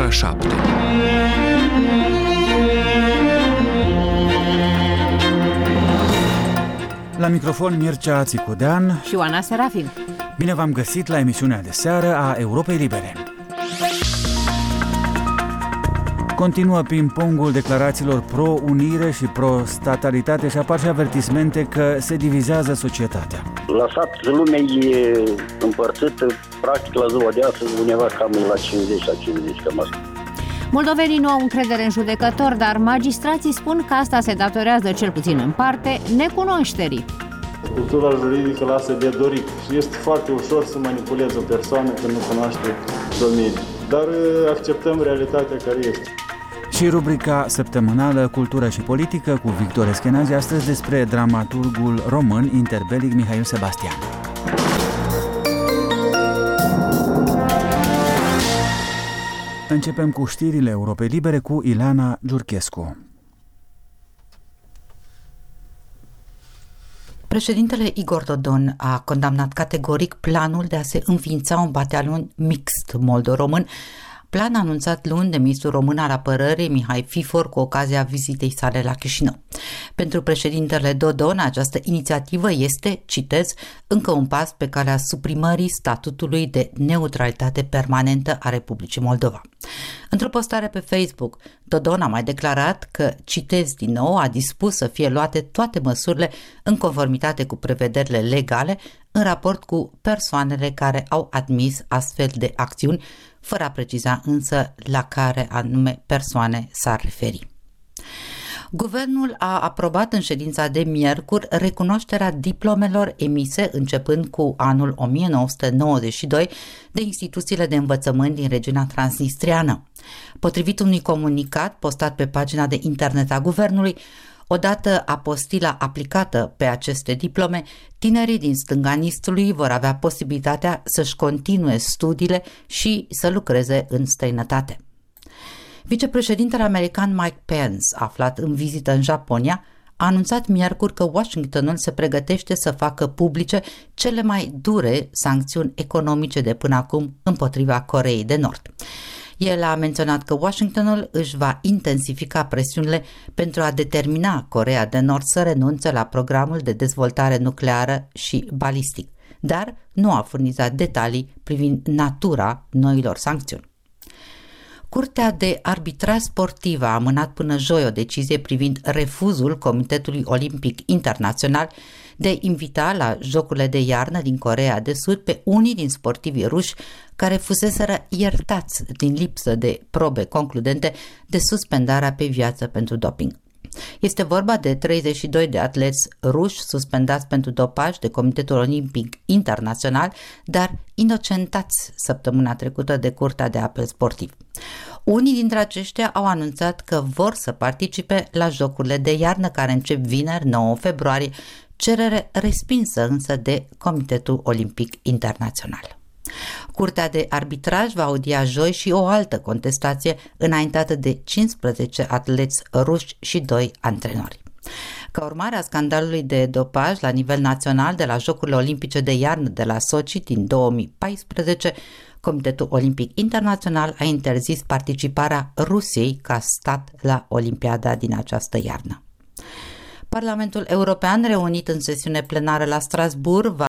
ora 7. La microfon Mircea Țicudean și Oana Serafin. Bine v-am găsit la emisiunea de seară a Europei Libere. Continuă ping-pongul declarațiilor pro-unire și pro-statalitate și apar și avertismente că se divizează societatea. Lăsat lumea e împărțită, practic la ziua de astăzi, undeva cam la 50, cam asta. Moldovenii nu au încredere în judecători, dar magistrații spun că asta se datorează, cel puțin în parte, necunoașterii. Cultura juridică lasă de dorit și este foarte ușor să manipulezi o persoană când nu cunoaște domeniul. Dar acceptăm realitatea care este. Și rubrica săptămânală Cultură și Politică cu Victor Eschenazi, astăzi despre dramaturgul român interbelic Mihail Sebastian. Începem cu știrile Europei Libere cu Ileana Giurchescu. Președintele Igor Dodon a condamnat categoric planul de a se înființa un batalion mixt moldo-român, plan anunțat luni de ministrul român al apărării Mihai Fifor cu ocazia vizitei sale la Chișinău. Pentru președintele Dodon, această inițiativă este, citez, încă un pas pe calea suprimării statutului de neutralitate permanentă a Republicii Moldova. Într-o postare pe Facebook, Dodon a mai declarat că, citez din nou, a dispus să fie luate toate măsurile în conformitate cu prevederile legale în raport cu persoanele care au admis astfel de acțiuni, fără a preciza însă la care anume persoane s-ar referi. Guvernul a aprobat în ședința de miercuri recunoașterea diplomelor emise începând cu anul 1992 de instituțiile de învățământ din regiunea transnistriană. Potrivit unui comunicat postat pe pagina de internet a guvernului, odată apostila aplicată pe aceste diplome, tinerii din stânga Nistrului vor avea posibilitatea să-și continue studiile și să lucreze în străinătate. Vicepreședintele american Mike Pence, aflat în vizită în Japonia, a anunțat miercuri că Washingtonul se pregătește să facă publice cele mai dure sancțiuni economice de până acum împotriva Coreei de Nord. El a menționat că Washingtonul își va intensifica presiunile pentru a determina Coreea de Nord să renunțe la programul de dezvoltare nucleară și balistic, dar nu a furnizat detalii privind natura noilor sancțiuni. Curtea de arbitraj sportiv a amânat până joi o decizie privind refuzul Comitetului Olimpic Internațional de a invita la Jocurile de iarnă din Coreea de Sud pe unii din sportivii ruși care fuseseră iertați din lipsă de probe concludente de suspendarea pe viață pentru doping. Este vorba de 32 de atleți ruși suspendați pentru dopaj de Comitetul Olimpic Internațional, dar inocentați săptămâna trecută de Curtea de Apel Sportiv. Unii dintre aceștia au anunțat că vor să participe la Jocurile de iarnă care încep vineri 9 februarie, cerere respinsă însă de Comitetul Olimpic Internațional. Curtea de arbitraj va audia joi și o altă contestație înaintată de 15 atleți ruși și 2 antrenori. Ca urmare a scandalului de dopaj la nivel național de la Jocurile Olimpice de iarnă de la Sochi din 2014, Comitetul Olimpic Internațional a interzis participarea Rusiei ca stat la Olimpiada din această iarnă. Parlamentul European, reunit în sesiune plenară la Strasbourg, va